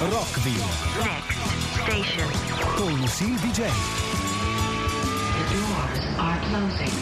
Rockville. Next station. Con Lucille DJ. The doors are closing.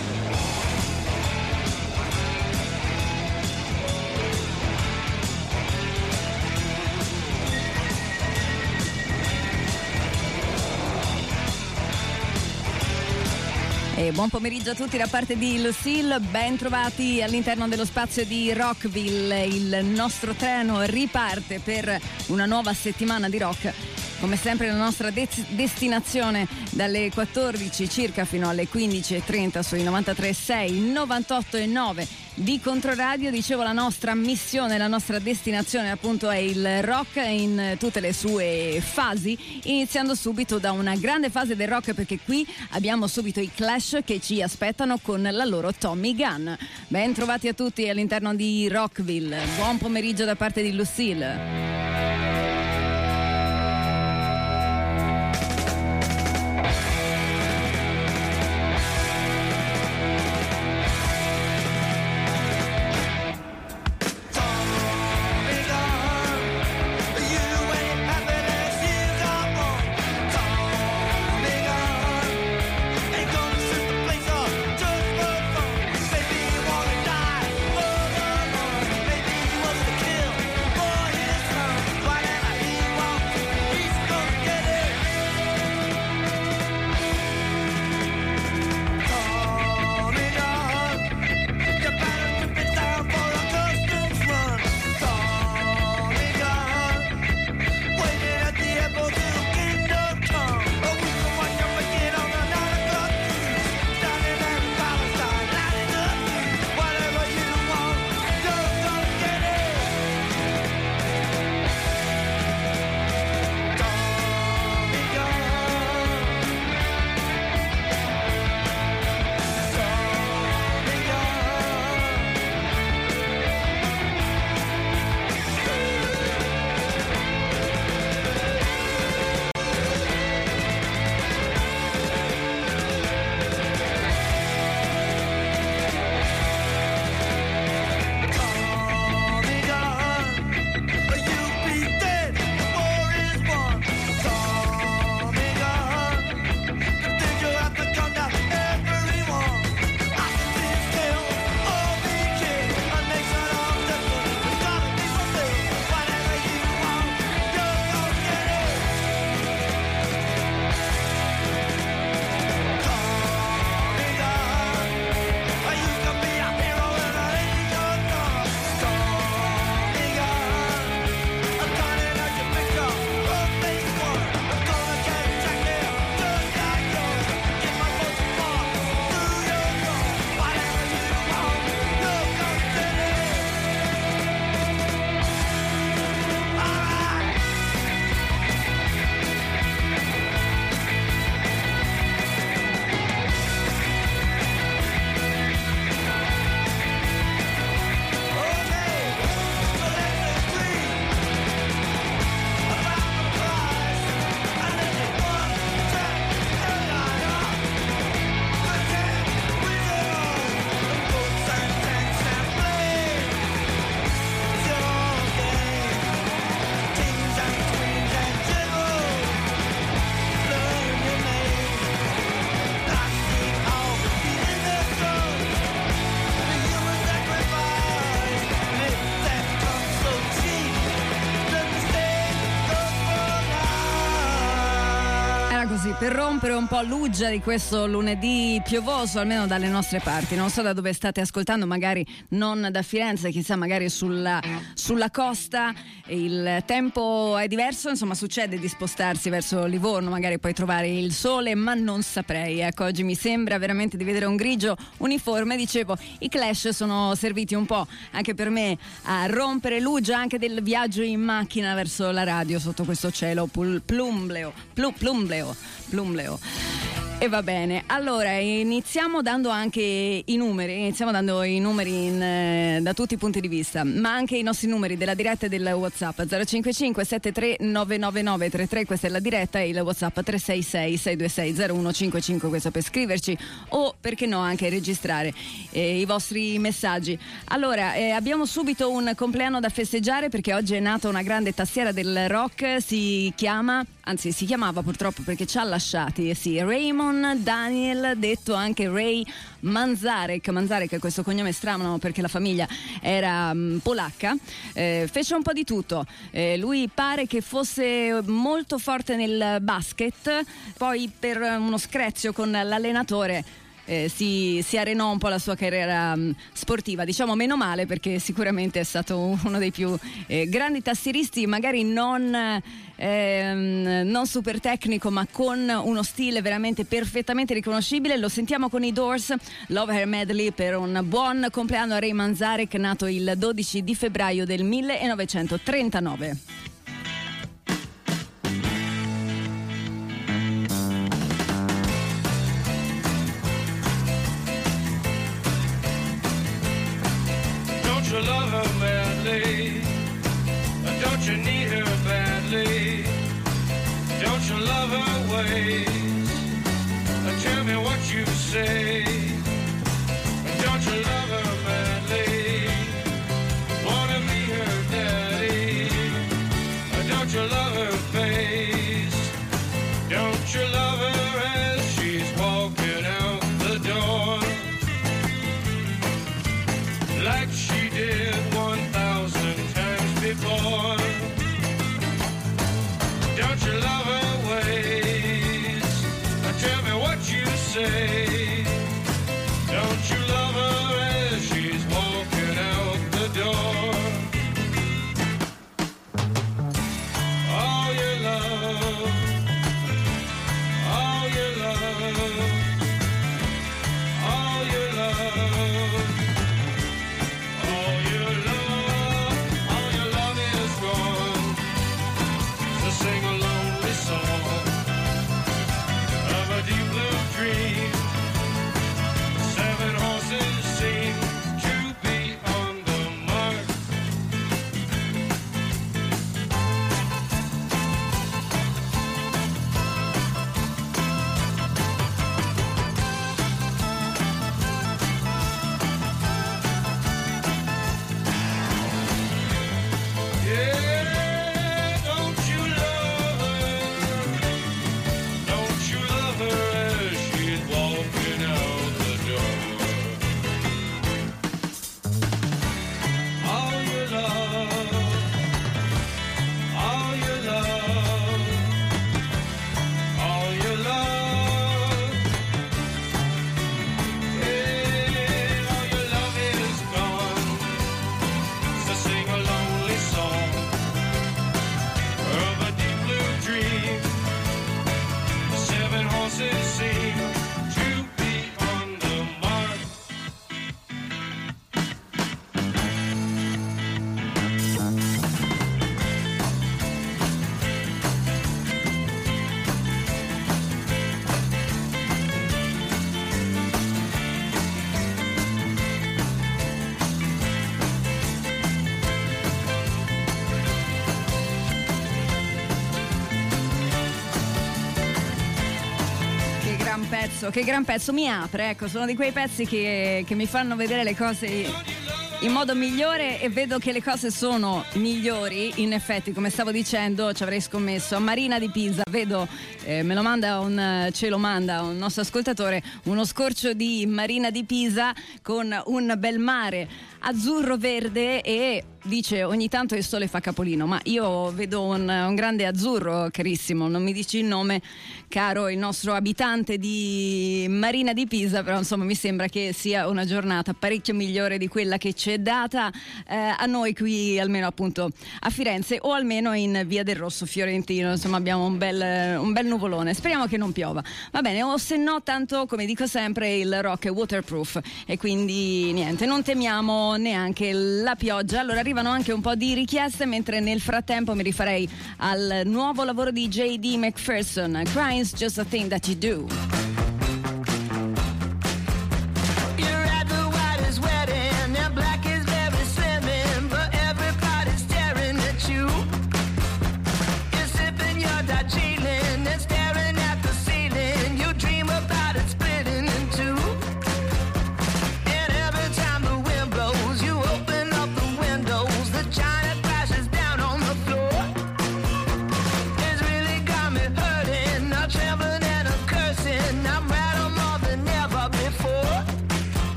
E buon pomeriggio a tutti da parte di Lucille, ben trovati all'interno dello spazio di Rockville. Il nostro treno riparte per una nuova settimana di rock. Come sempre la nostra destinazione dalle 14 circa fino alle 15.30 sui 93.6, 98.9 di Controradio. Dicevo, la nostra missione, la nostra destinazione appunto è il rock in tutte le sue fasi, iniziando subito da una grande fase del rock, perché qui abbiamo subito i Clash che ci aspettano con la loro Tommy Gun. Ben trovati a tutti all'interno di Rockville, buon pomeriggio da parte di Lucille. Per rompere un po' l'uggia di questo lunedì piovoso, almeno dalle nostre parti. Non so da dove state ascoltando, magari non da Firenze, chissà, magari sulla costa il tempo è diverso, insomma succede di spostarsi verso Livorno, magari puoi trovare il sole, ma non saprei. Ecco, oggi mi sembra veramente di vedere un grigio uniforme. Dicevo, i Clash sono serviti un po' anche per me a rompere l'uggia anche del viaggio in macchina verso la radio sotto questo cielo plumbleo. E va bene, allora iniziamo dando anche i numeri, da tutti i punti di vista, ma anche i nostri numeri della diretta e del WhatsApp. 055 73 999 33, questa è la diretta, e il WhatsApp 366 626 0155, questo per scriverci o perché no anche registrare i vostri messaggi. Allora, abbiamo subito un compleanno da festeggiare perché oggi è nata una grande tastiera del rock, si chiamava purtroppo perché ci ha lasciati, Raymond Daniel, detto anche Ray Manzarek, questo cognome strano perché la famiglia era polacca, fece un po' di tutto, lui pare che fosse molto forte nel basket, poi per uno screzio con l'allenatore si arenò un po' la sua carriera sportiva, diciamo meno male, perché sicuramente è stato uno dei più grandi tastieristi, magari non super tecnico, ma con uno stile veramente perfettamente riconoscibile. Lo sentiamo con i Doors, Love Her Medley, per un buon compleanno a Ray Manzarek, nato il 12 di febbraio del 1939. Don't you love her madly? Don't you need her badly? Don't you love her ways? Tell me what you say. Don't you love her madly? Wanna be her daddy? Don't you love her face? Don't you love her as she's walking out the door? Like she did 1,000 times before. Don't you love her ways? Tell me what you say. Don't you love her as she's walking out the door? All your love, all your love, all your love. All your love is gone. So sing a lonely song of a deep blue dream. 7 horses seem to be on the mark. Yeah, don't you love her? Don't you love her as she's walking out the door? All your love, all your love, all your love. Yeah, all your love is gone. So sing a lonely song of a deep blue dream. 7 horses seem to be on the mark. Che gran pezzo, mi apre, ecco, sono di quei pezzi che mi fanno vedere le cose in modo migliore, e vedo che le cose sono migliori. In effetti, come stavo dicendo, ci avrei scommesso. A Marina di Pisa vedo, ce lo manda un nostro ascoltatore, uno scorcio di Marina di Pisa con un bel mare azzurro verde, e dice ogni tanto il sole fa capolino, ma io vedo un grande azzurro, carissimo, non mi dici il nome, caro il nostro abitante di Marina di Pisa, però insomma mi sembra che sia una giornata parecchio migliore di quella che ci è data a noi qui, almeno appunto a Firenze, o almeno in Via del Rosso Fiorentino, insomma abbiamo un bel nuvolone, speriamo che non piova, va bene, o se no tanto, come dico sempre, il rock è waterproof, e quindi niente, non temiamo neanche la pioggia. Allora arrivano anche un po' di richieste, mentre nel frattempo mi rifarei al nuovo lavoro di J.D. McPherson, Crying's Just a Thing That You Do.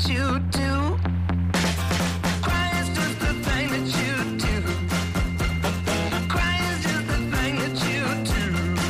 that you do. Crying's just the thing that you do. Crying's just the thing that you do.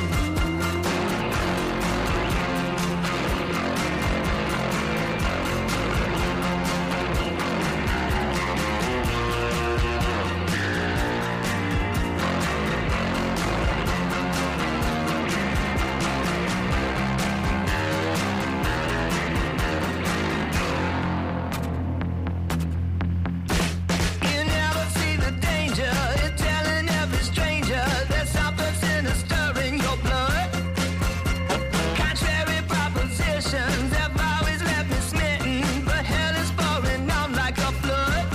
You never see the danger in telling every stranger there's something sinister in your blood. Contrary propositions have always left me smitten, but hell is pouring on like a flood.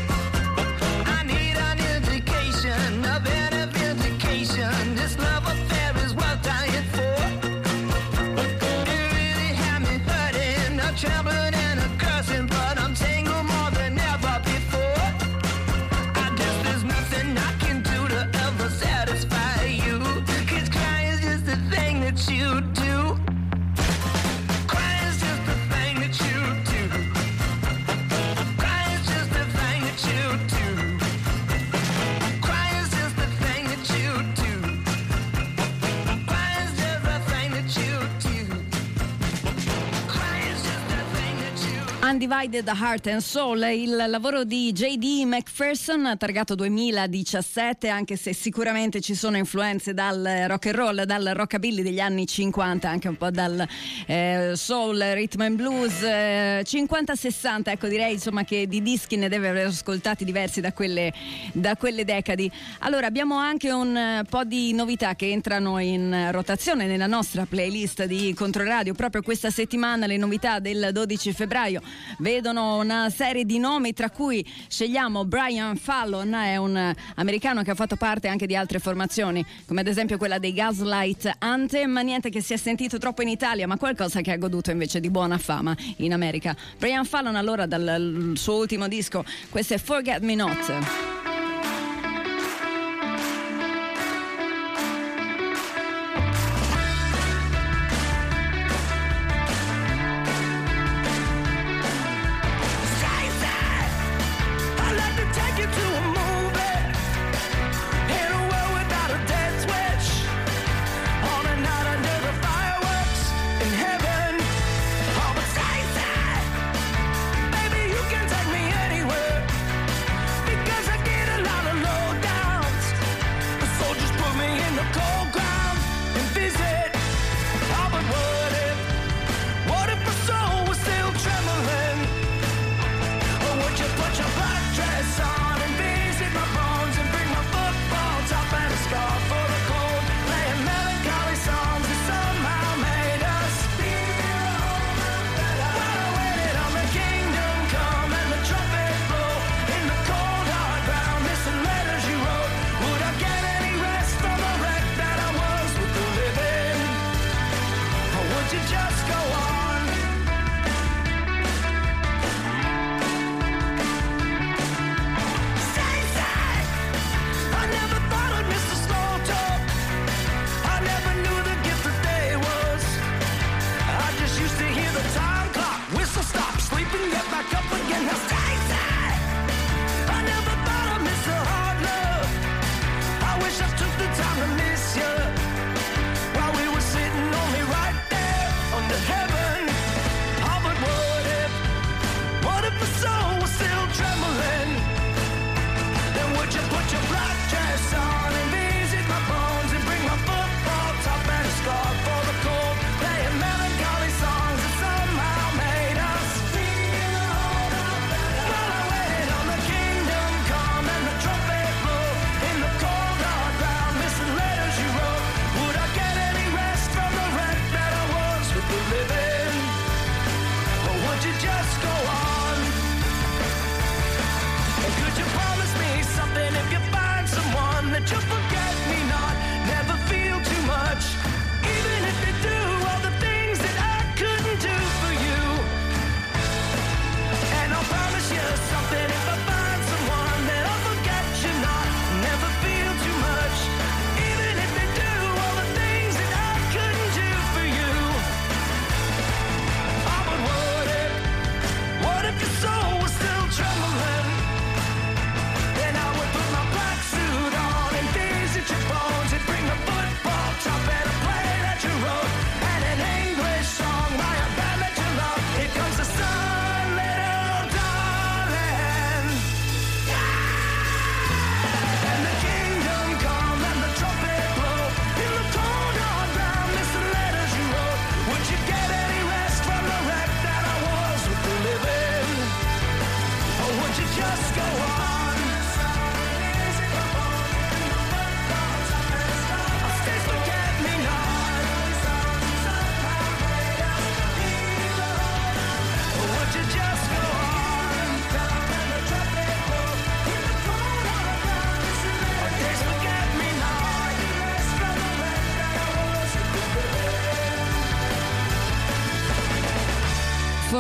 I need an indication of any vindication. This love affair is worth dying for. You really have me hurting, a trembling and a cursing, but I'm tangled more than ever before. I guess there's nothing I can do to ever satisfy you, 'cause crying's just the thing that you do. Crying's just the thing that you do. Crying's just the thing that you do. Crying's just the thing that you do. Crying's just the thing that you do. Crying's just the thing that you do. Undivided Heart and Soul, il lavoro di J.D. McPherson, targato 2017, anche se sicuramente ci sono influenze dal rock and roll, dal rockabilly degli anni 50, anche un po' dal soul, rhythm and blues, 50-60, ecco, direi insomma che di dischi ne deve aver ascoltati diversi da quelle decadi. Allora abbiamo anche un po' di novità che entrano in rotazione nella nostra playlist di Controradio proprio questa settimana. Le novità del 12 febbraio vedono una serie di nomi, tra cui scegliamo Brian Fallon, è un americano che ha fatto parte anche di altre formazioni, come ad esempio quella dei Gaslight Anthem, ma niente che si è sentito troppo in Italia, ma qualcosa che ha goduto invece di buona fama in America. Brian Fallon, allora, dal suo ultimo disco, questo è Forget Me Not. I'd like to take you to a movie in a world without a dead switch, on a night under the fireworks in heaven. Oh, but Skyside, baby, you can take me anywhere, because I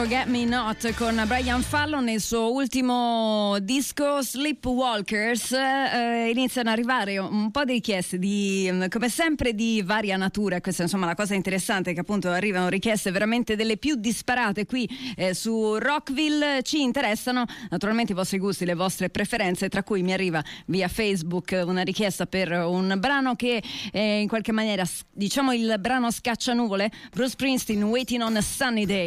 Forget Me Not con Brian Fallon nel suo ultimo disco Sleepwalkers. Iniziano ad arrivare un po' di richieste come sempre di varia natura. Questa insomma la cosa interessante è che appunto arrivano richieste veramente delle più disparate qui su Rockville. Ci interessano naturalmente i vostri gusti, le vostre preferenze, tra cui mi arriva via Facebook una richiesta per un brano che in qualche maniera, diciamo, il brano scaccianuvole, Bruce Springsteen, Waiting on a Sunny Day.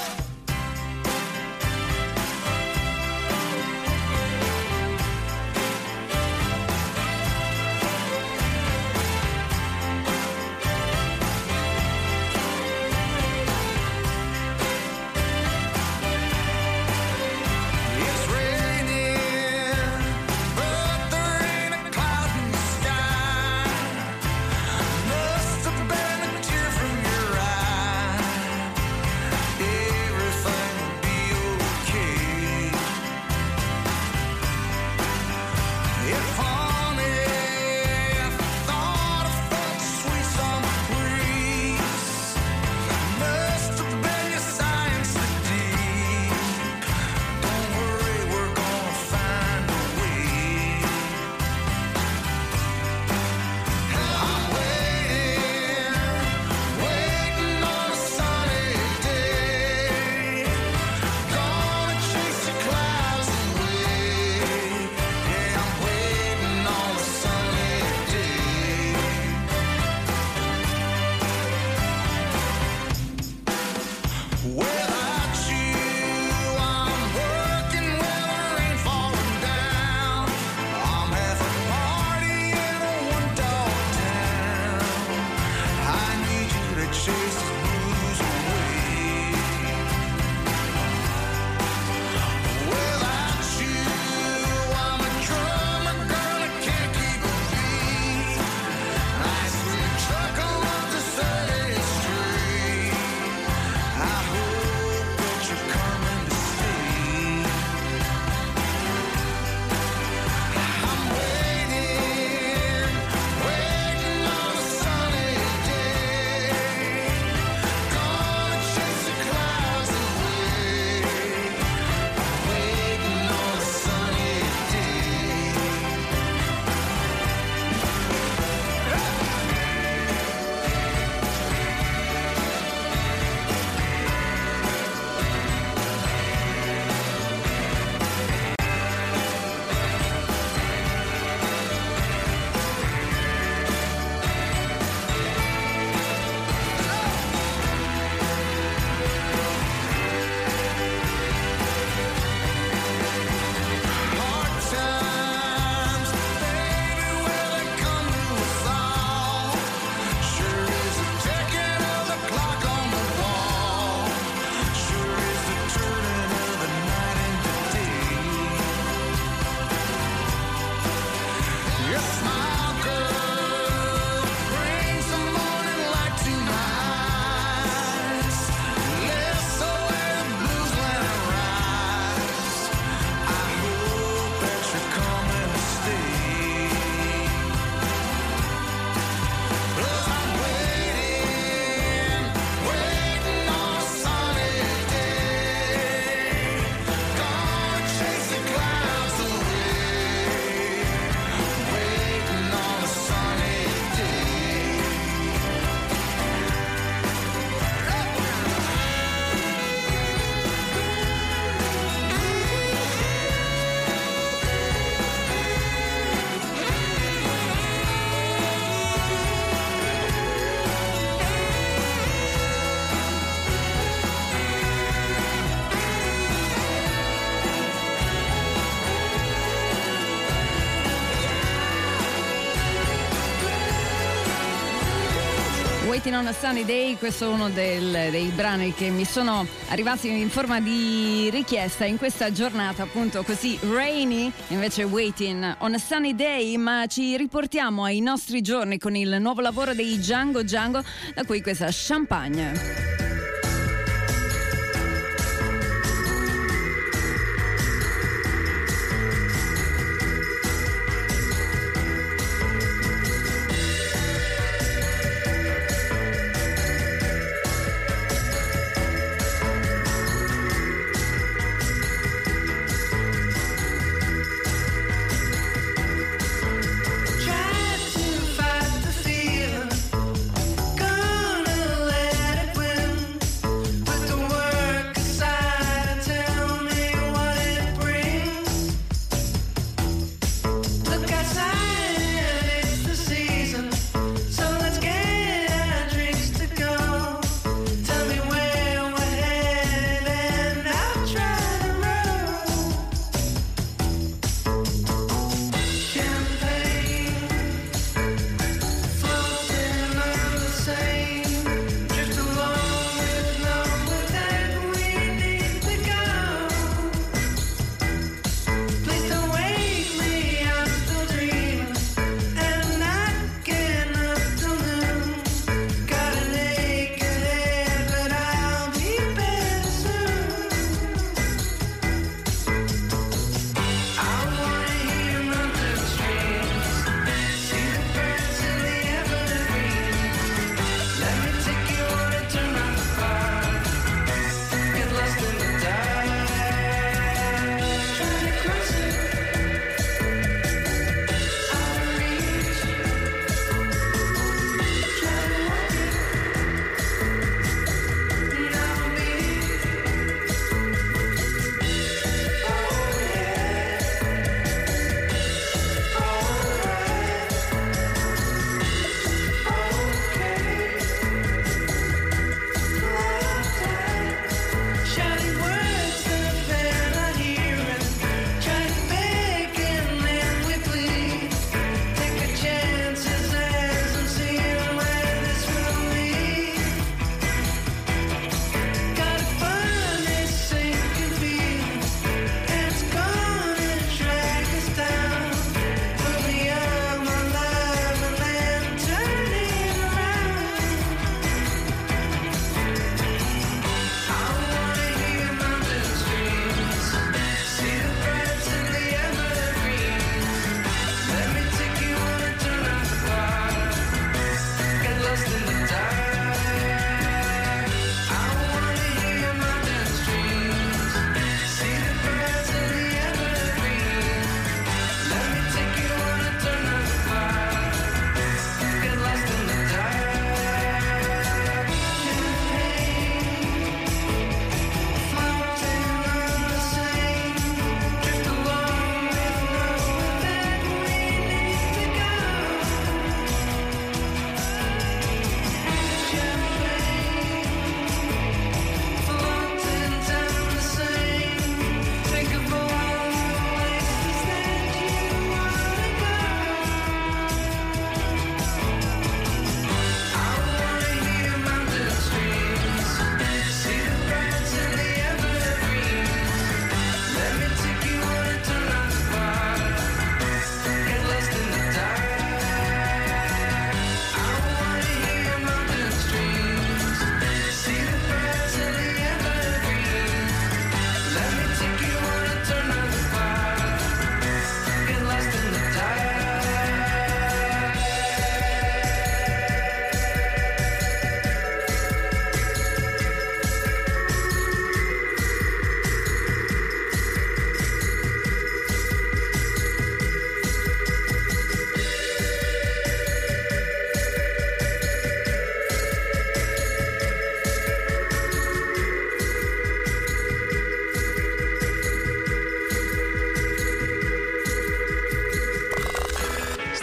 Waiting on a Sunny Day, questo è uno dei brani che mi sono arrivati in forma di richiesta in questa giornata appunto così rainy, invece Waiting on a Sunny Day. Ma ci riportiamo ai nostri giorni con il nuovo lavoro dei Django Django, da cui questa Champagne.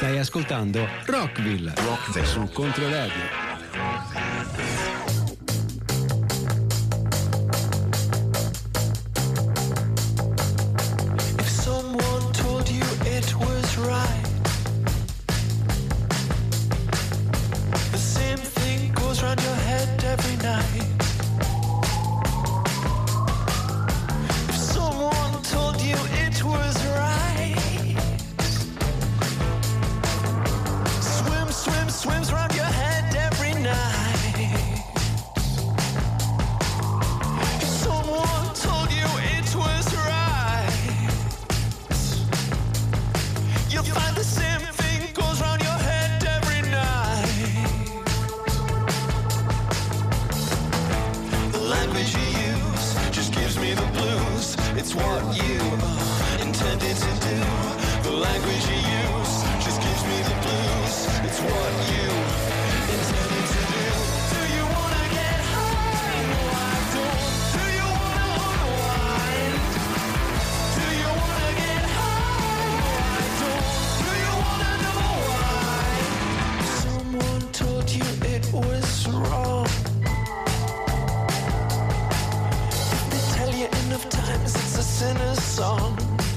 Stai ascoltando Rockville su Controradio. Swims round your head every night. If someone told you it was right, you'll find the same thing goes round your head every night. The language you use just gives me the blues. It's what you intended to do. The language you use just gives me the blues. It's what you intended to do. Do you wanna get high? No, I don't. Do you wanna unwind? Do you wanna get high? No, I don't. Do you wanna know why? Someone told you it was wrong. If they tell you enough times it's a sinner's song.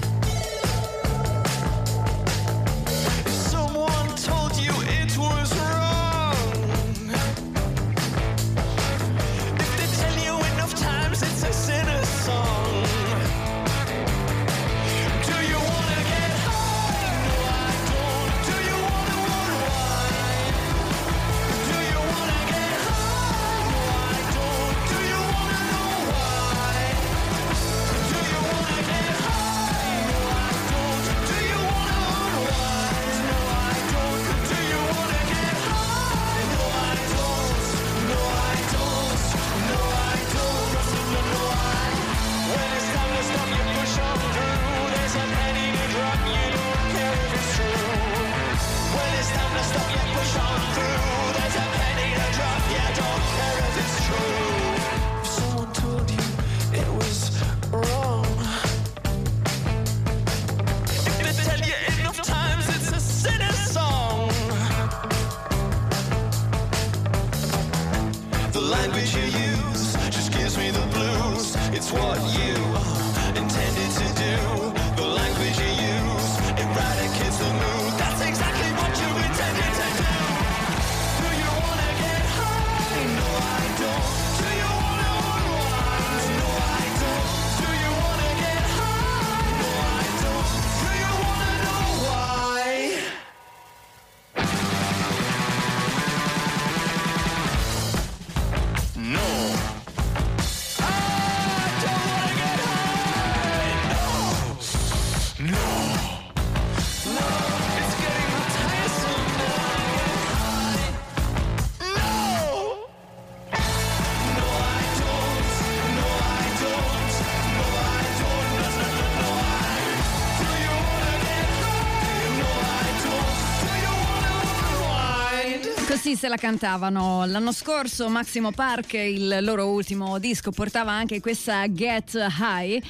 Così se la cantavano l'anno scorso. Maximo Park, il loro ultimo disco, portava anche questa Get High.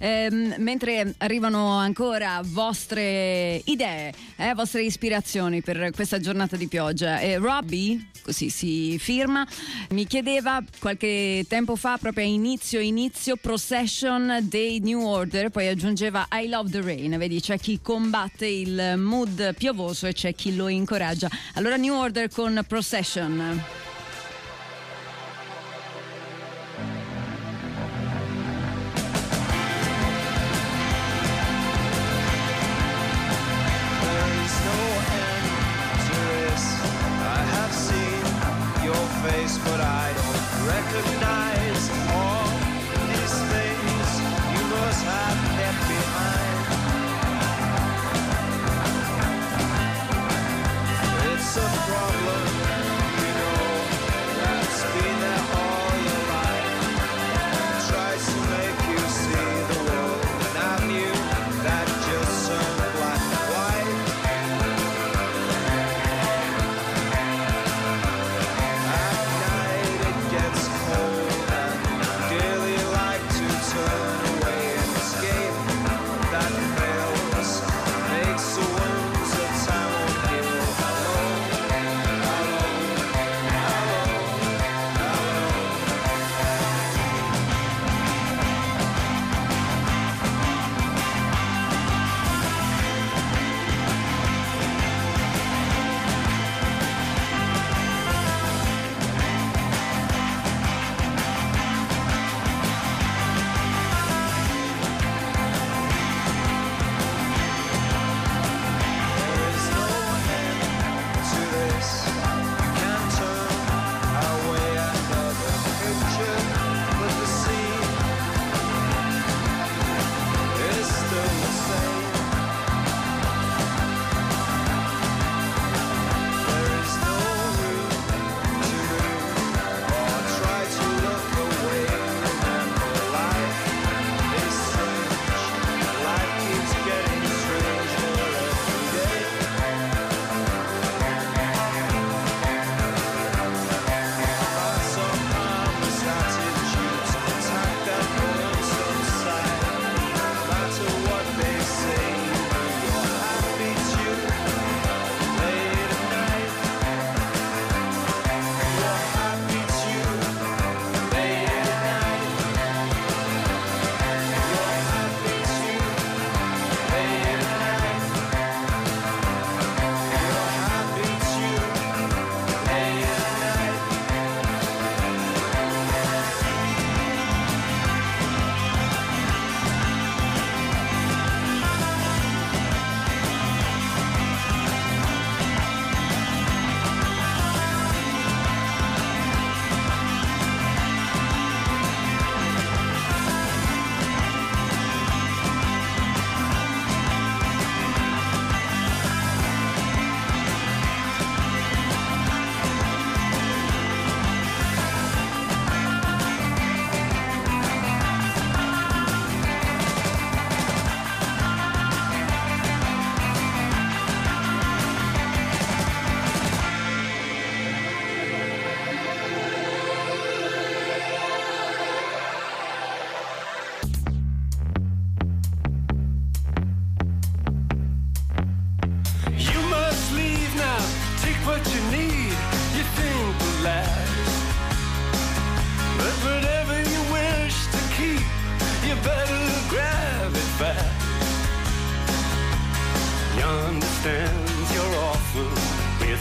Mentre arrivano ancora vostre idee, vostre ispirazioni per questa giornata di pioggia. Robbie, così si firma, mi chiedeva qualche tempo fa, proprio a inizio Procession dei New Order, poi aggiungeva I Love the Rain. Vedi, c'è chi combatte il mood piovoso e c'è chi lo incoraggia. Allora New Order con Procession. Face, but I don't recognize all these things you must have left behind. It's a problem, you know.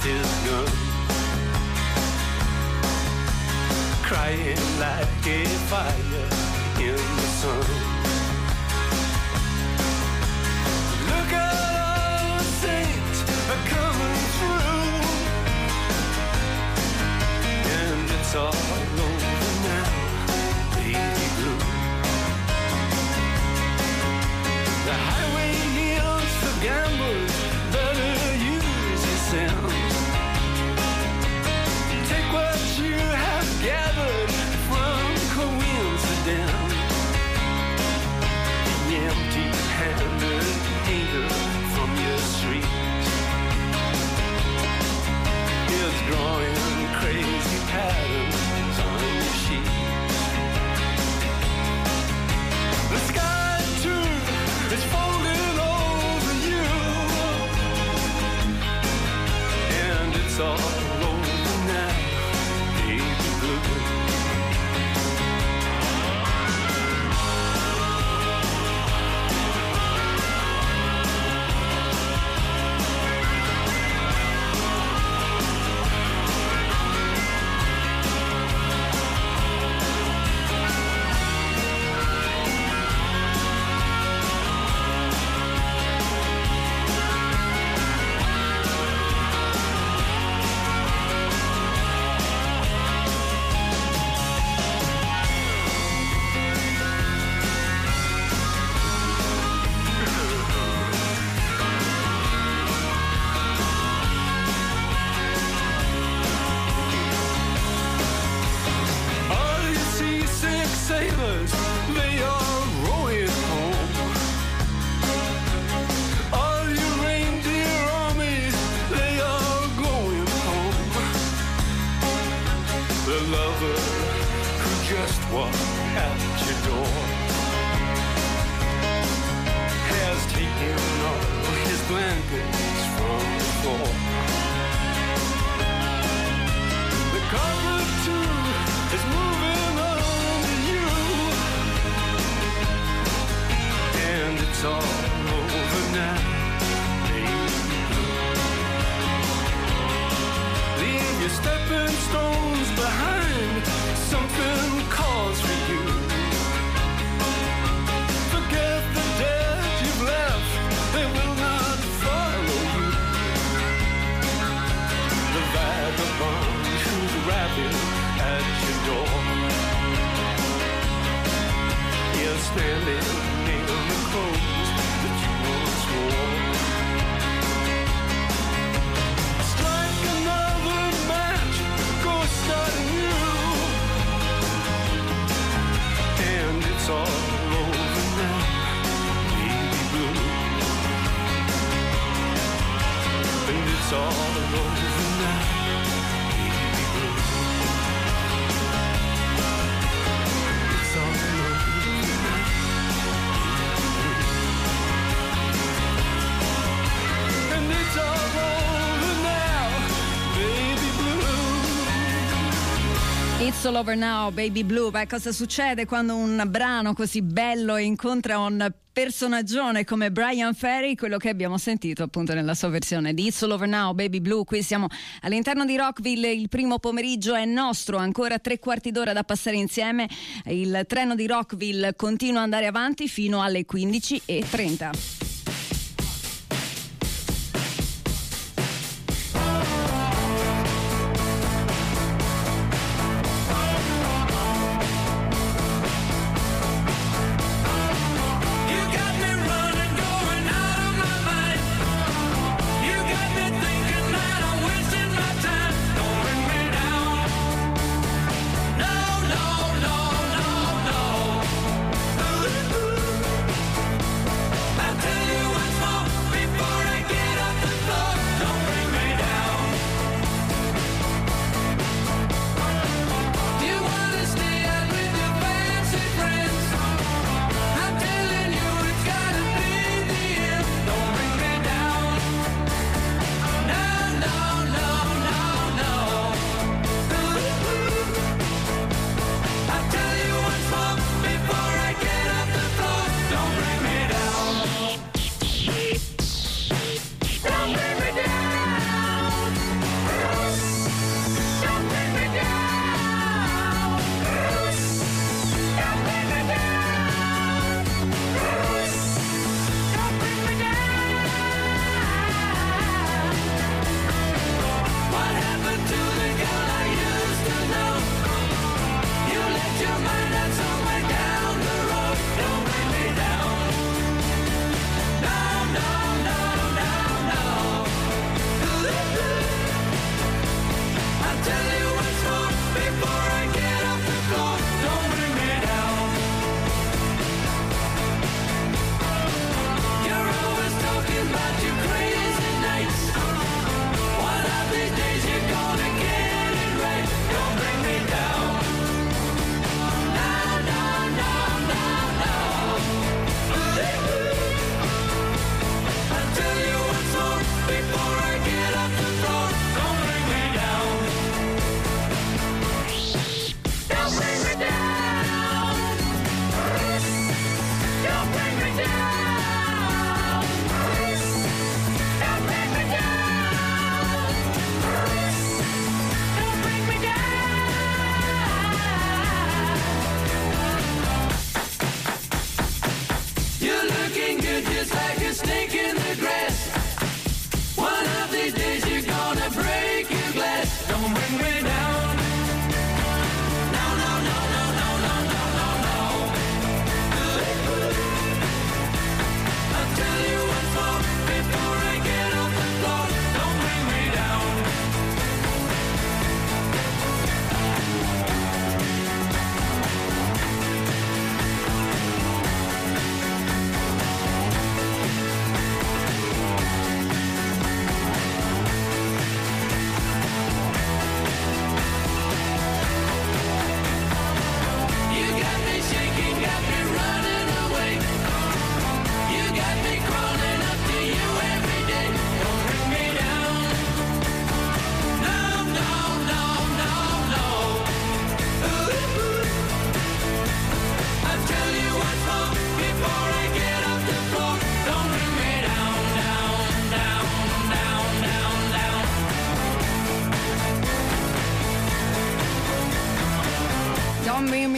his gun, crying like a fire in the sun. Look at all the saints are coming through, and it's all over now, baby blue. The highway yields for gamblers, better use your sense. Take what you have gathered from coincidence. The empty-handed hater from your street is drawing crazy patterns on your sheet. The sky too is folding over you, and it's all over now, baby blue. All you seasick sailors, they are rowing home. All you reindeer armies, they are going home. The lover who just walked out your door has taken all his blankets from the floor. The carpet too is moving under you, and it's all over now, baby blue. Leave your stepping stones behind, something calls for you. Forget the debt you've left, they will not follow you. The vagabond who's rapping at your door is standing in the clothes that you once wore. Strike another match, go start anew, and it's all over now, baby blue. And it's all over now, baby blue. It's all over now, and it's all over now, baby blue. It's all over now, baby blue. Beh, cosa succede quando un brano così bello incontra un personaggione come Brian Ferry, quello che abbiamo sentito appunto nella sua versione di It's All Over Now, Baby Blue. Qui siamo all'interno di Rockville, il primo pomeriggio è nostro, ancora 3/4 d'ora da passare insieme. Il treno di Rockville continua ad andare avanti fino alle 15:30. You got me running, going out of my mind. You got me thinking that I'm wasting my time. Don't bring me down. No, no, no, no, no. I tell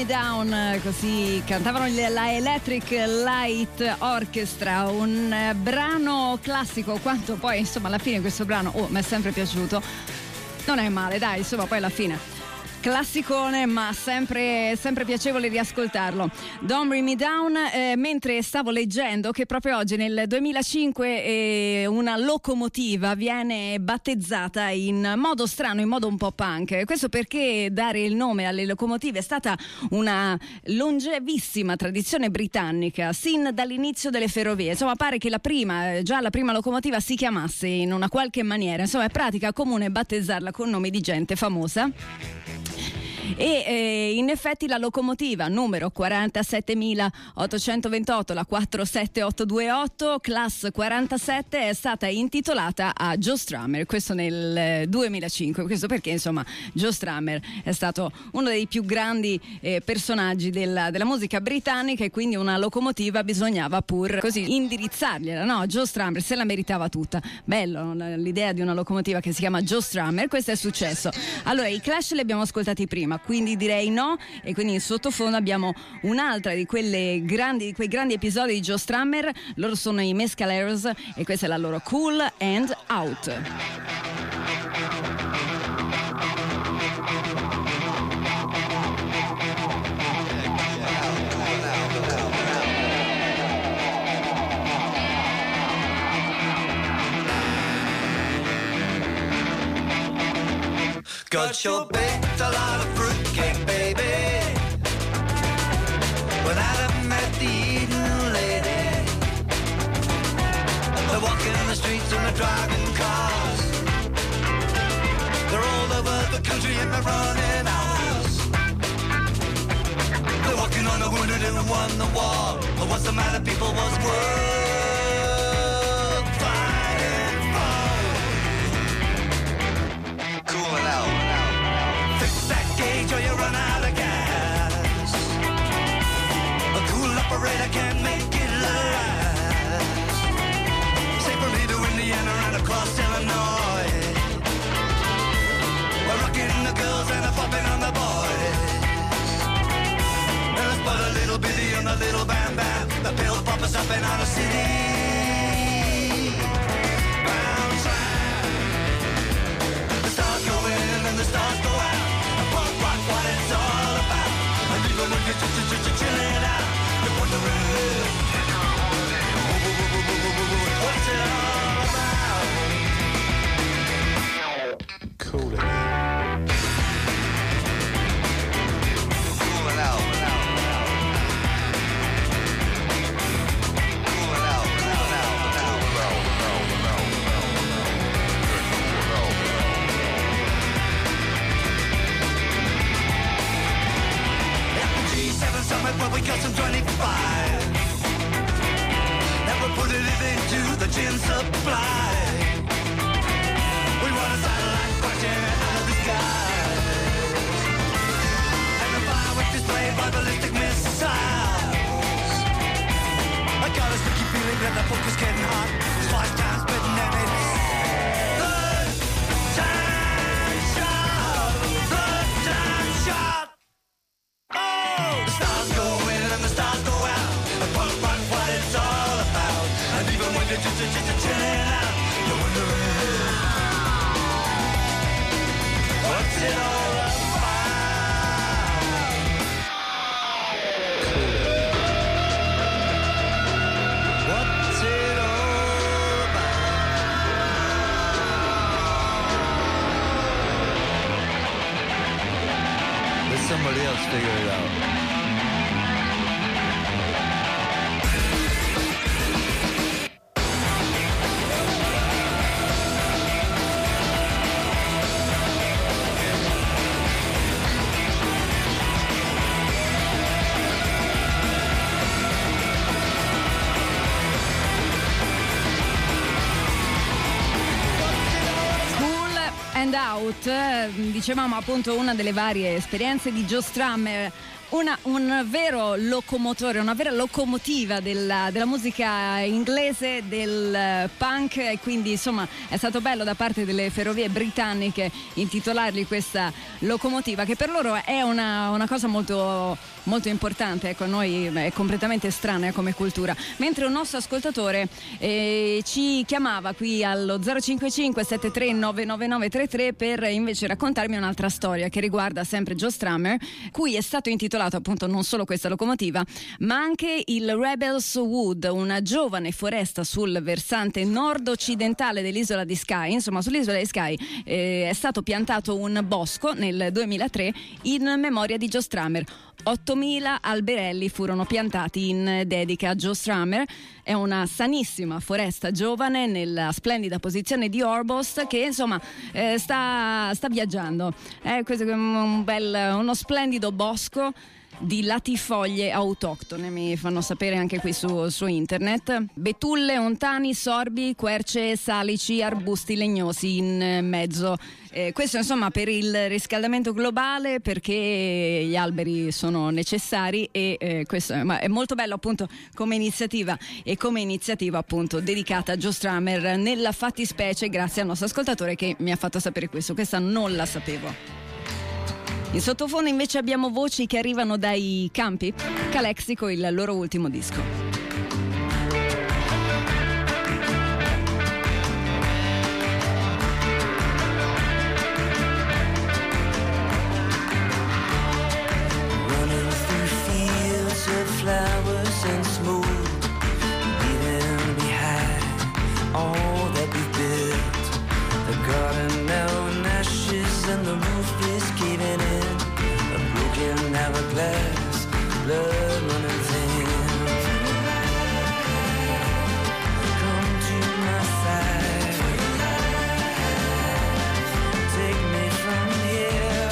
Me Down, così cantavano la Electric Light Orchestra, un brano classico, quanto poi insomma alla fine questo brano mi è sempre piaciuto, non è male, dai, insomma poi alla fine classicone, ma sempre piacevole riascoltarlo. Don't Bring Me Down, mentre stavo leggendo che proprio oggi nel 2005 una locomotiva viene battezzata in modo strano, in modo un po' punk. Questo perché dare il nome alle locomotive è stata una longevissima tradizione britannica sin dall'inizio delle ferrovie. Insomma, pare che la prima locomotiva si chiamasse in una qualche maniera. Insomma, è pratica comune battezzarla con nomi di gente famosa. E in effetti la locomotiva numero 47.828, la 47828, class 47, è stata intitolata a Joe Strummer, questo nel 2005. Questo perché insomma Joe Strummer è stato uno dei più grandi personaggi della musica britannica, e quindi una locomotiva bisognava pur così indirizzargliela, no? Joe Strummer se la meritava tutta. Bello l'idea di una locomotiva che si chiama Joe Strummer. Questo è successo. Allora, i Clash li abbiamo ascoltati prima, quindi direi no, e quindi in sottofondo abbiamo un'altra di quei grandi episodi di Joe Strummer. Loro sono i Mescaleros e questa è la loro Cool and Out. Got your baked a lot of fruitcake, baby, when Adam met the Eden lady. They're walking the streets and they're driving cars. They're all over the country and they're running hours. They're walking on the wounded and won the war. But what's the matter, people, was worth fighting for? Cooling out. Or you run out of gas. A cool operator can make it last. Say from here to Indiana and across Illinois. We're rocking the girls and popping on the boys. And let's put a little bitty on the little bam bam. The pill poppers up in our city. Bounce round. The stars go in and the stars go out. What it's all about. And even when you're chilling out, you're wondering what's it all about. Cool it out. Cool it out. Cool it out. Summit where we got some 25. Never put it into the gin supply. We want a satellite crashing out of the sky. And the fireworks displayed by ballistic missiles. I got a sticky feeling that the focus getting hot. It's 5 times spitting and it's third time shot. Third time shot. The stars go in and the stars go out. And punk rock, what it's all about. And even when you're just chilling out, you're wondering what's it all about. What's it all about? Let somebody else figure it out. Out, dicevamo appunto una delle varie esperienze di Joe Strummer, un vero locomotore, una vera locomotiva della musica inglese, del punk, e quindi insomma è stato bello da parte delle ferrovie britanniche intitolargli questa locomotiva, che per loro è una cosa molto, molto importante. Ecco, a noi è completamente estranea come cultura. Mentre un nostro ascoltatore ci chiamava qui allo 055 73 99933 per invece raccontarmi un'altra storia che riguarda sempre Joe Strummer, cui è stato intitolato appunto non solo questa locomotiva ma anche il Rebels Wood, una giovane foresta sul versante nord-occidentale dell'isola di Skye. Insomma, sull'isola di Skye è stato piantato un bosco nel 2003 in memoria di Joe Strummer. 8.000 alberelli furono piantati in dedica a Joe Strummer. È una sanissima foresta giovane nella splendida posizione di Orbost, che insomma sta viaggiando. Questo è uno splendido bosco di latifoglie autoctone, mi fanno sapere anche qui su internet. Betulle, ontani, sorbi, querce, salici, arbusti legnosi in mezzo. Questo insomma per il riscaldamento globale, perché gli alberi sono necessari, e questo è molto bello appunto come iniziativa, e come iniziativa appunto dedicata a Joe Strummer nella fattispecie, grazie al nostro ascoltatore che mi ha fatto sapere questo. Questa non la sapevo. In sottofondo invece abbiamo voci che arrivano dai campi. Calexico, il loro ultimo disco. Flowers and smoke, leaving behind all that we built. The garden now in ashes and the roof is caving in. A broken hourglass, blood running thin. Come to my side, take me from here.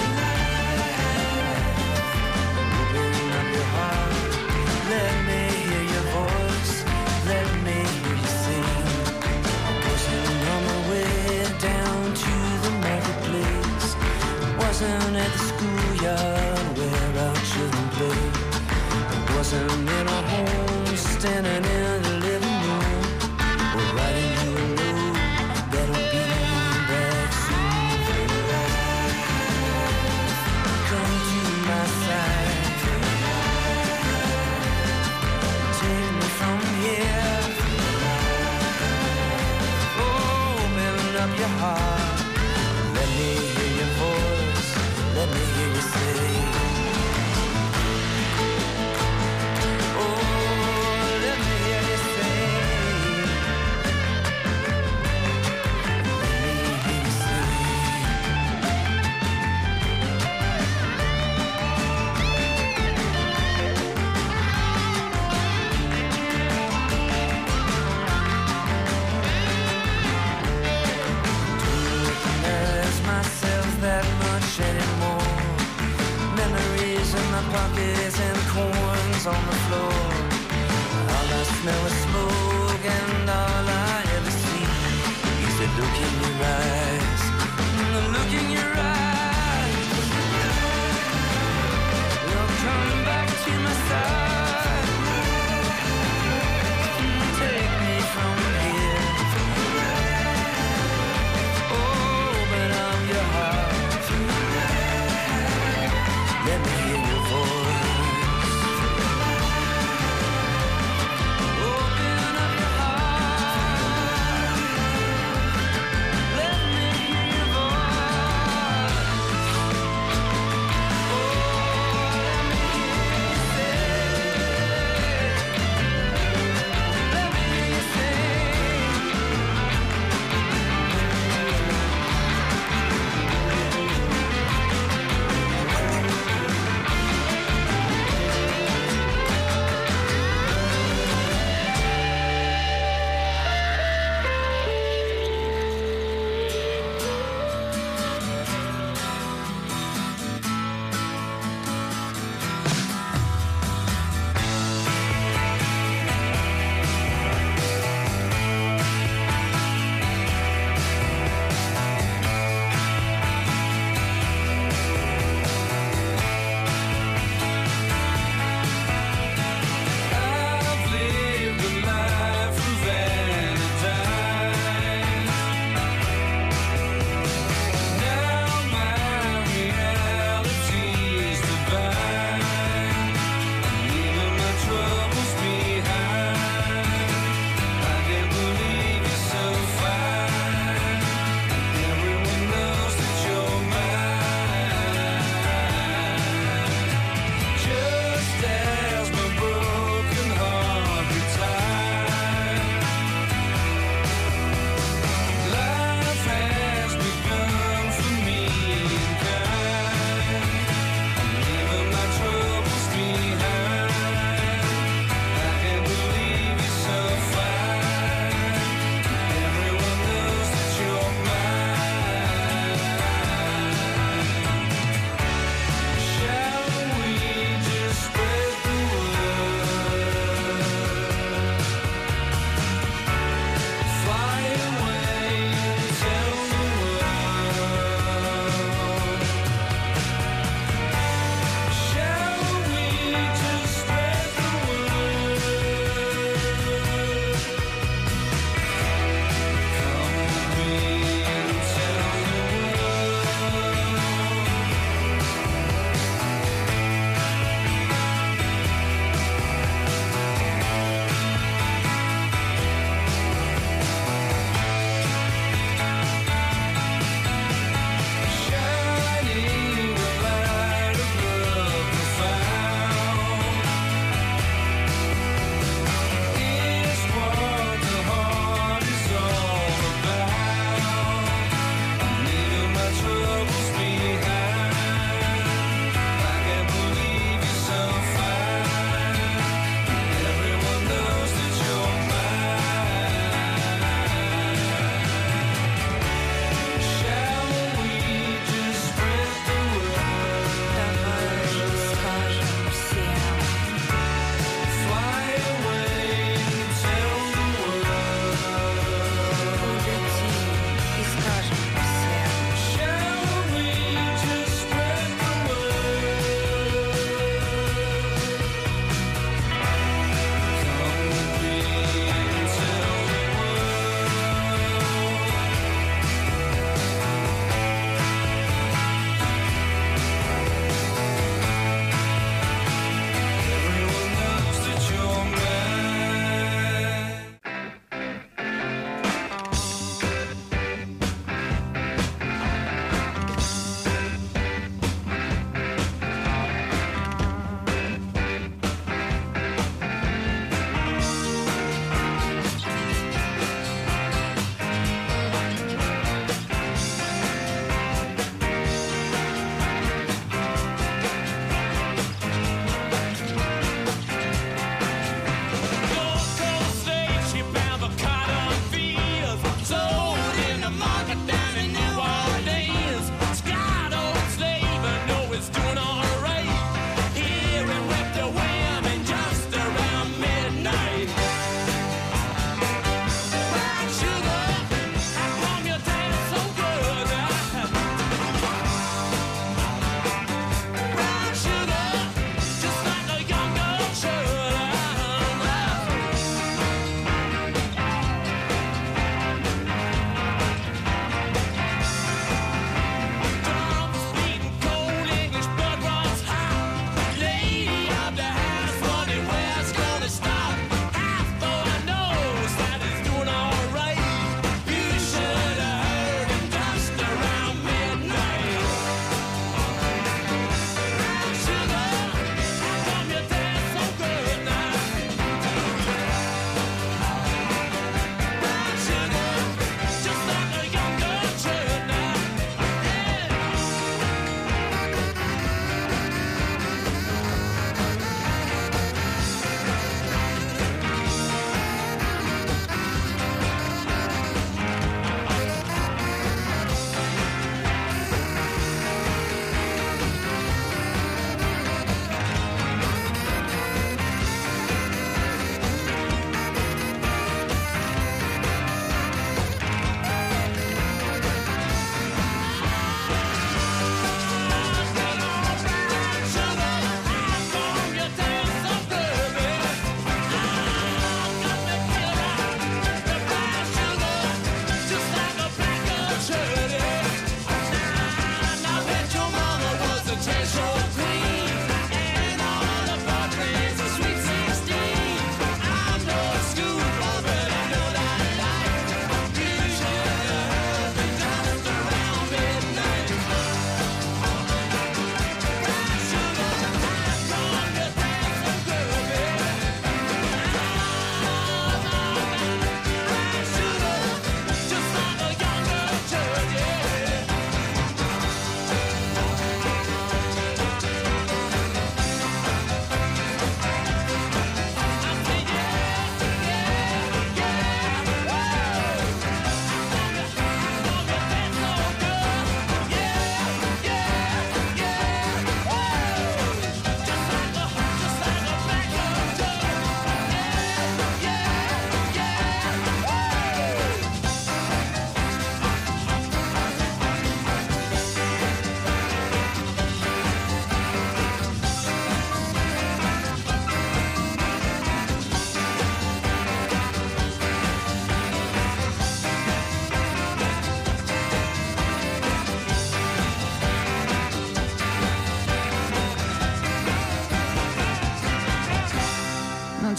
Open up your heart. Let me hear your voice, let me hear you sing. I wasn't on my way down to the marketplace, wasn't at the schoolyard where our children play. I wasn't in a home, standing in the living room, or writing you a note that'll be back soon. Come to my side. From here, open up your heart. Let me hear your voice. Let me hear you say, oh, let me hear you say, let me hear you say. That much anymore. Memories in my pockets and coins on the floor. All I smell is smoke and all I ever see is the look in your eyes, the look in your eyes. You'll come back to my side, take me from here. Open up your heart. Let me hear your voice. Open up your heart. Let me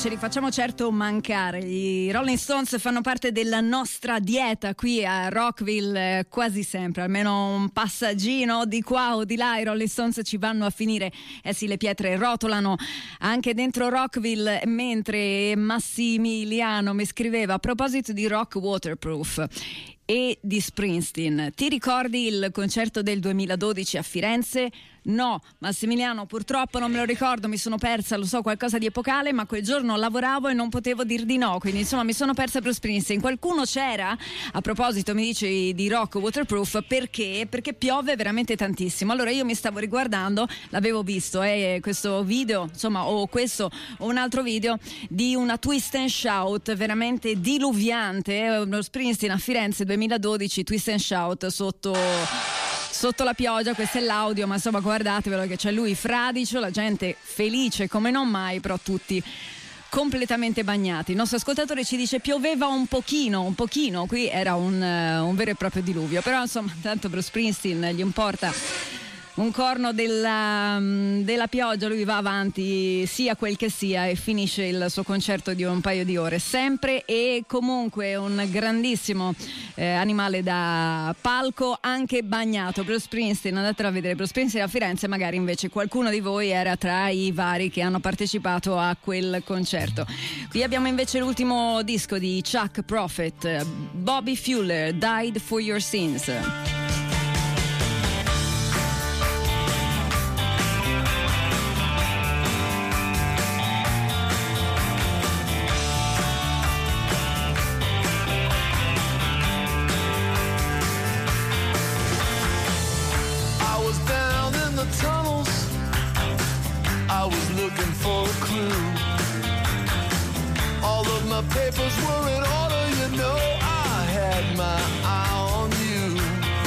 ce li facciamo certo mancare. I Rolling Stones fanno parte della nostra dieta qui a Rockville quasi sempre, almeno un passaggino di qua o di là. I Rolling Stones ci vanno a finire. Sì, le pietre rotolano anche dentro Rockville, mentre Massimiliano mi scriveva a proposito di Rock Waterproof e di Springsteen: ti ricordi il concerto del 2012 a Firenze? No, Massimiliano, purtroppo non me lo ricordo, mi sono persa, lo so, qualcosa di epocale, ma quel giorno lavoravo e non potevo dir di no, quindi insomma mi sono persa Bruce Springsteen. Qualcuno c'era? A proposito, mi dice di Rock Waterproof, perché piove veramente tantissimo. Allora io mi stavo riguardando, l'avevo visto, questo video, insomma, o questo o un altro video di una twist and shout veramente diluviante, uno Springsteen a Firenze 2012, twist and shout sotto la pioggia. Questo è l'audio, ma insomma guardatevelo, che c'è lui fradicio, la gente felice come non mai, però tutti completamente bagnati. Il nostro ascoltatore ci dice pioveva un pochino, qui era un vero e proprio diluvio, però insomma tanto Bruce Springsteen gli importa un corno della pioggia, lui va avanti sia quel che sia e finisce il suo concerto di un paio di ore sempre, e comunque un grandissimo animale da palco, anche bagnato. Bruce Springsteen, andatelo a vedere Bruce Springsteen a Firenze, magari invece qualcuno di voi era tra i vari che hanno partecipato a quel concerto. Qui abbiamo invece l'ultimo disco di Chuck Prophet, Bobby Fuller, Died for Your Sins. Papers were in order, you know, I had my eye on you.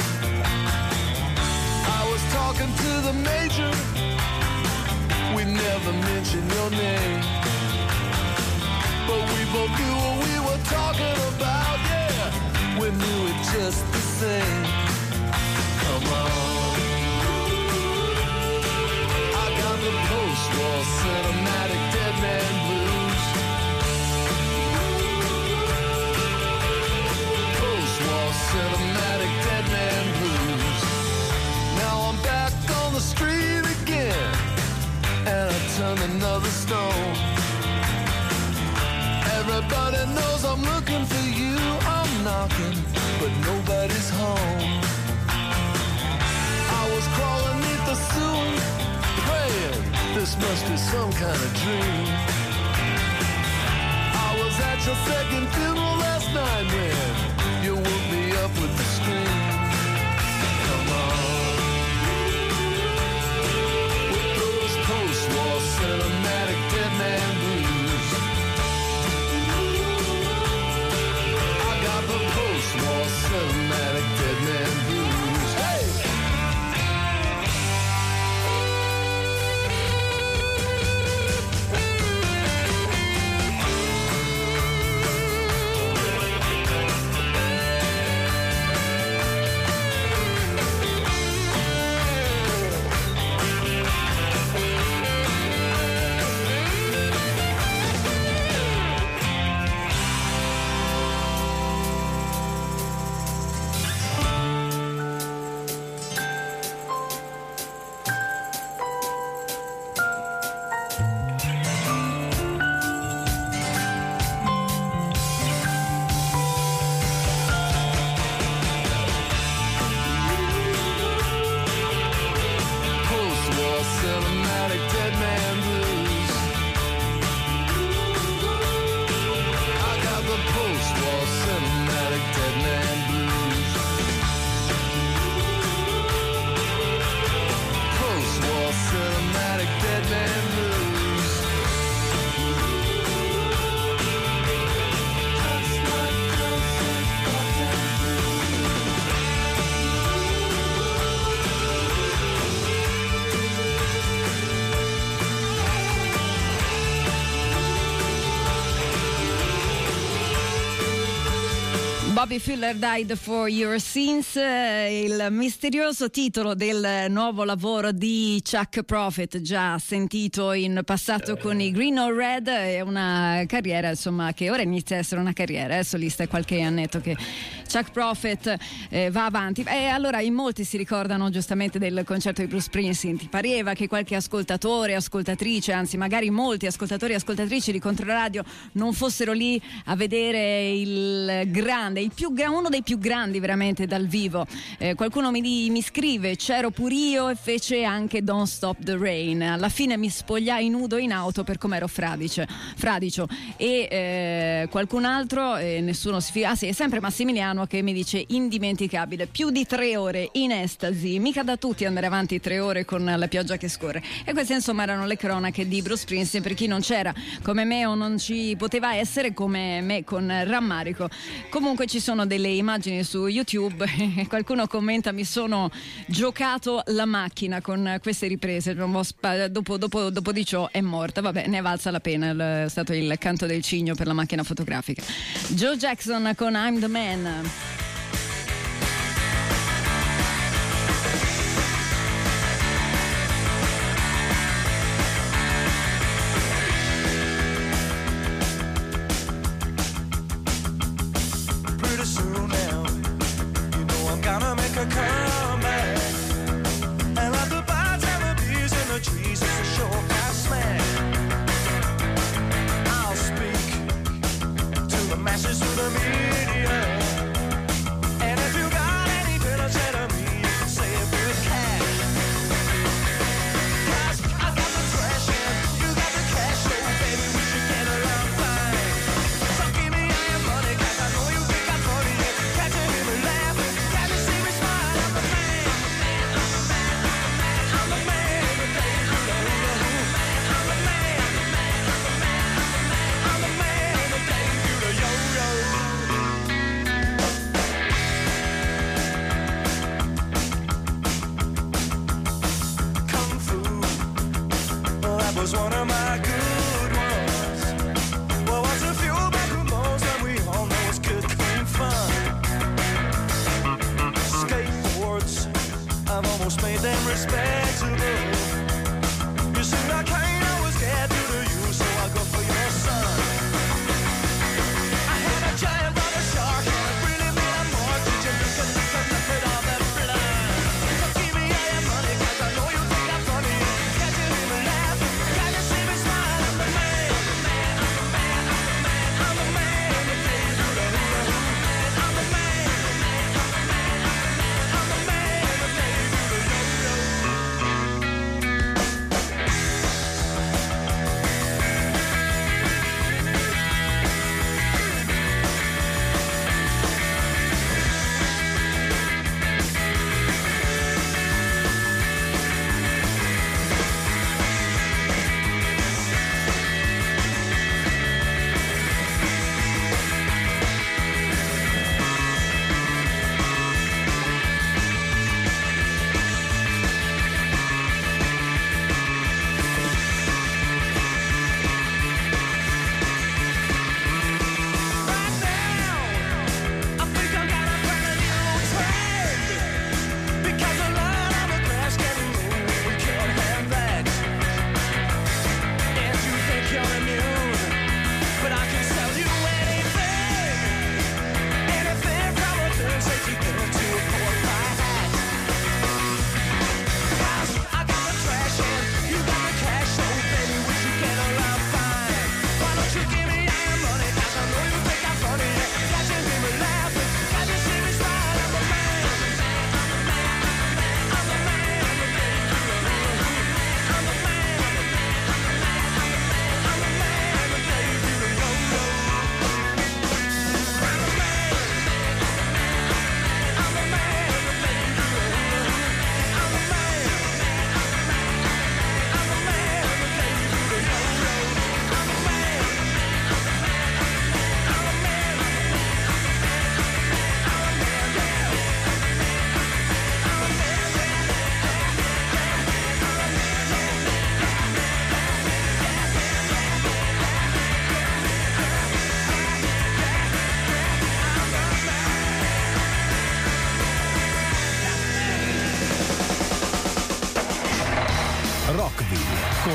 I was talking to the major, we never mentioned your name, but we both knew what we were talking about, yeah, we knew it just the same. Come on, I got the post-war cinematic dead man blues. Cinematic dead man blues. Now I'm back on the street again, and I turned another stone. Everybody knows I'm looking for you. I'm knocking, but nobody's home. I was crawling neath the sewer, praying this must be some kind of dream. I was at your second funeral last night when you woke me up with the scream. Come on, with those post-war cinematic dead man blues. I got the post-war cinematic dead man blues. Hey! Bobby Fuller Died for Your Sins, il misterioso titolo del nuovo lavoro di Chuck Prophet, già sentito in passato con i Green or Red. È una carriera, insomma, che ora inizia a essere una carriera solista, è qualche annetto che Chuck Prophet va avanti. E allora in molti si ricordano giustamente del concerto di Bruce Springsteen. Ti pareva che qualche ascoltatore, ascoltatrice, anzi magari molti ascoltatori e ascoltatrici di Controradio non fossero lì a vedere il grande, uno dei più grandi veramente dal vivo? Qualcuno mi scrive: c'ero pure io e fece anche Don't Stop the Rain. Alla fine mi spogliai nudo in auto per com'ero fradicio. E qualcun altro, nessuno si fida. Ah sì, è sempre Massimiliano che mi dice: indimenticabile, più di 3 ore in estasi, mica da tutti andare avanti 3 ore con la pioggia che scorre. E queste insomma erano le cronache di Bruce Springsteen, per chi non c'era come me o non ci poteva essere come me con rammarico. Comunque ci sono delle immagini su YouTube e qualcuno commenta: mi sono giocato la macchina con queste riprese, dopo di ciò è morta. Vabbè, ne è valsa la pena, è stato il canto del cigno per la macchina fotografica. Joe Jackson con I'm the Man. Gonna make a comeback, and like the birds and the bees in the trees, it's a sure fast smack. I'll speak to the masses through the media, and if you got anything to say to me, you can say it with cash. 'Cause I got the trash and you got the cash, so baby we should get along fine. So give me all your money, 'cause I know you think I'm funny. Can't you hear me laughing? Was one of my good ones. Well, once a few back with most that we all know is good, clean fun. Skateboards, I've almost made them respectable. You see, I can't always get through to you, so I'll go for your son. I had a giant brother shark, and it really made a mortgage, and you can look it all that blind. So give me all your money, 'cause I know you think I'm funny. Can't you hear me laugh?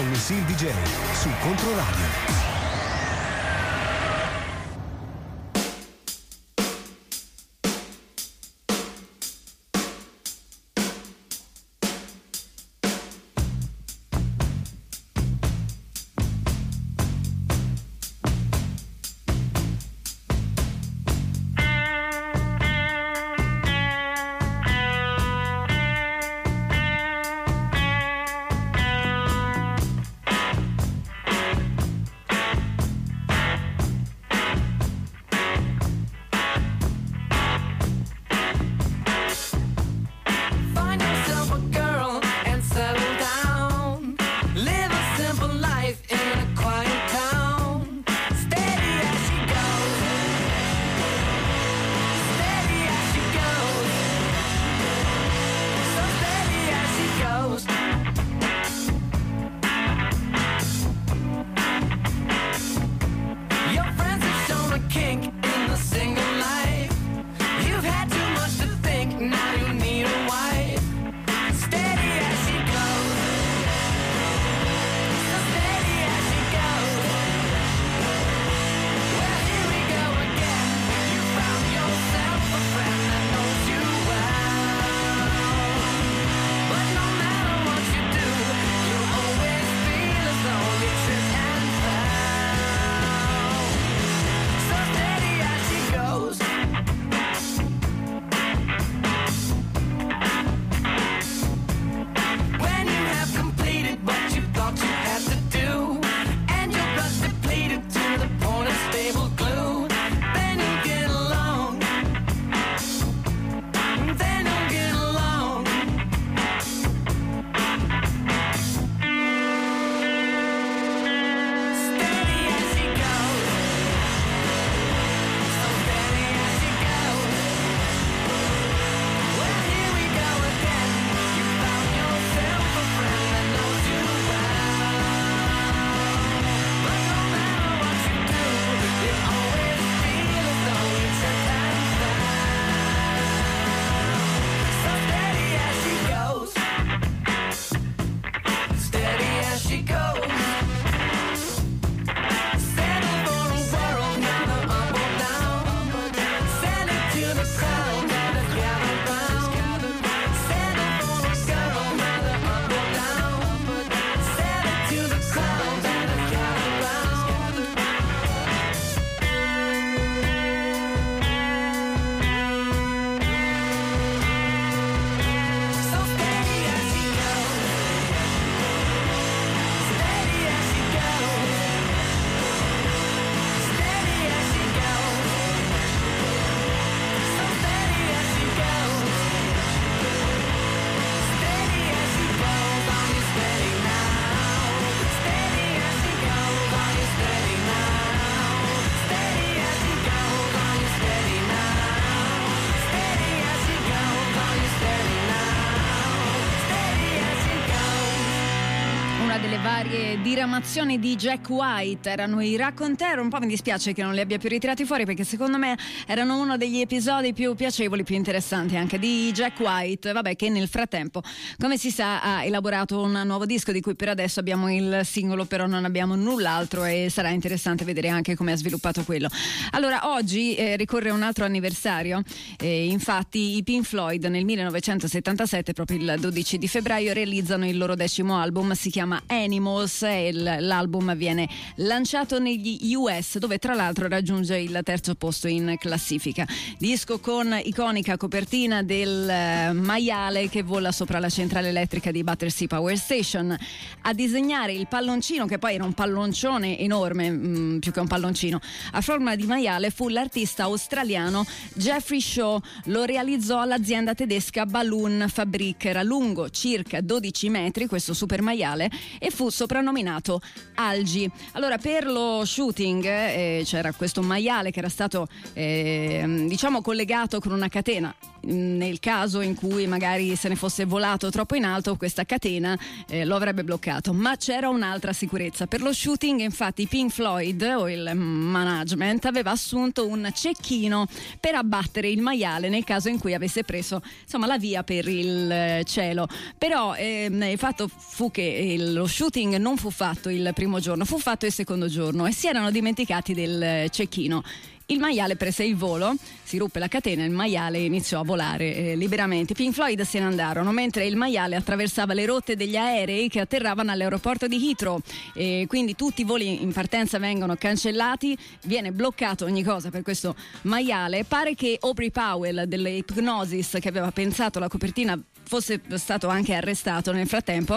con Lucille DJ su Controradio. varie diramazioni di Jack White erano i Raconteur. Un po' mi dispiace che non li abbia più ritirati fuori, perché secondo me erano uno degli episodi più piacevoli, più interessanti anche di Jack White, vabbè, che nel frattempo, come si sa, ha elaborato un nuovo disco di cui per adesso abbiamo il singolo, però non abbiamo null'altro, e sarà interessante vedere anche come ha sviluppato quello. Allora, oggi ricorre un altro anniversario, infatti i Pink Floyd nel 1977, proprio il 12 di febbraio, realizzano il loro 10° album, si chiama Animals, e l'album viene lanciato negli US, dove tra l'altro raggiunge il 3° posto in classifica. Disco con iconica copertina del maiale che vola sopra la centrale elettrica di Battersea Power Station. A disegnare il palloncino, che poi era un palloncione enorme, più che un palloncino, a forma di maiale, fu l'artista australiano Jeffrey Shaw. Lo realizzò l'azienda tedesca Balloon Fabrik. Era lungo circa 12 metri questo super maiale e fu soprannominato Algi. Allora, per lo shooting c'era questo maiale che era stato diciamo collegato con una catena. Nel caso in cui magari se ne fosse volato troppo in alto, questa catena lo avrebbe bloccato, ma c'era un'altra sicurezza. Per lo shooting, infatti, i Pink Floyd o il management aveva assunto un cecchino per abbattere il maiale nel caso in cui avesse preso, insomma, la via per il cielo. Però il fatto fu che lo shooting shooting non fu fatto il primo giorno, fu fatto il secondo giorno e si erano dimenticati del cecchino. Il maiale prese il volo, si ruppe la catena e il maiale iniziò a volare liberamente. Pink Floyd se ne andarono mentre il maiale attraversava le rotte degli aerei che atterravano all'aeroporto di Heathrow, e quindi tutti i voli in partenza vengono cancellati, viene bloccato ogni cosa per questo maiale. Pare che Aubrey Powell delle Hypnosis, che aveva pensato la copertina, fosse stato anche arrestato nel frattempo.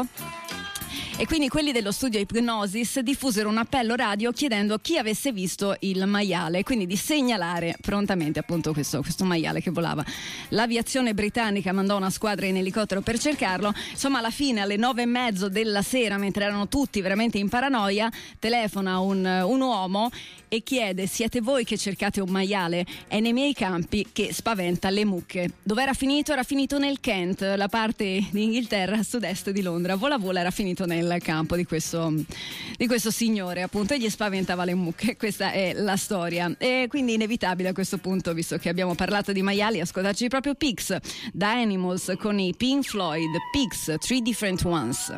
E quindi quelli dello studio Hypnosis diffusero un appello radio chiedendo a chi avesse visto il maiale, quindi di segnalare prontamente appunto questo maiale che volava. L'aviazione britannica mandò una squadra in elicottero per cercarlo. Insomma, alla fine, alle 9:30 della sera, mentre erano tutti veramente in paranoia, telefona un uomo e chiede: siete voi che cercate un maiale? È nei miei campi che spaventa le mucche. Dove era finito? Era finito nel Kent, la parte di Inghilterra a sud-est di Londra. Vola era finito nel campo di questo signore, appunto, e gli spaventava le mucche. Questa è la storia, e quindi inevitabile a questo punto, visto che abbiamo parlato di maiali, ascoltarci proprio Pigs da Animals con i Pink Floyd. Pigs, Three Different Ones.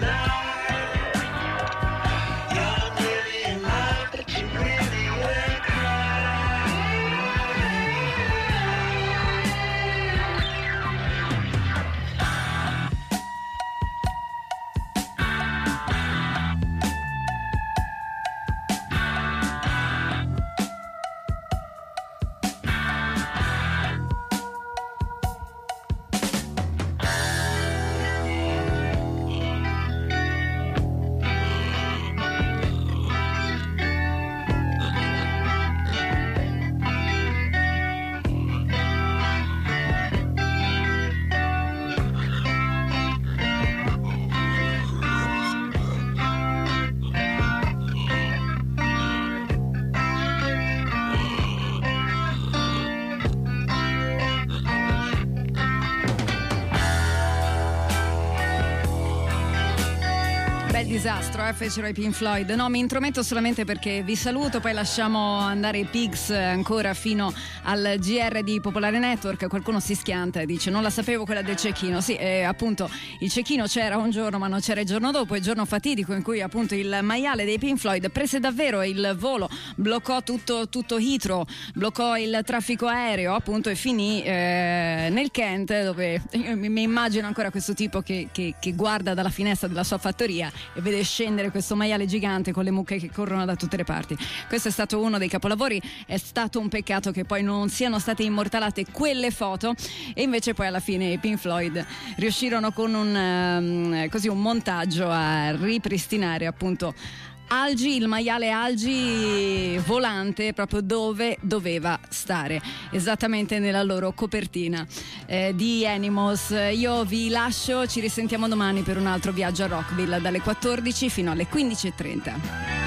You're nearly alive, but you really were crying. disastro, fecero i Pink Floyd. No, mi intrometto solamente perché vi saluto, poi lasciamo andare i Pigs ancora fino al GR di Popolare Network. Qualcuno si schianta e dice: non la sapevo quella del cecchino. Sì, appunto il cecchino c'era un giorno ma non c'era il giorno dopo, il giorno fatidico in cui appunto il maiale dei Pink Floyd prese davvero il volo, bloccò tutto Heathrow, bloccò il traffico aereo appunto e finì nel Kent, dove mi immagino ancora questo tipo che guarda dalla finestra della sua fattoria e vede scendere questo maiale gigante con le mucche che corrono da tutte le parti. Questo è stato uno dei capolavori, è stato un peccato che poi non siano state immortalate quelle foto, e invece poi alla fine i Pink Floyd riuscirono con un montaggio a ripristinare appunto Algie, il maiale Algie volante proprio dove doveva stare, esattamente nella loro copertina di Animals. Io vi lascio, ci risentiamo domani per un altro viaggio a Rockville dalle 14 fino alle 15:30.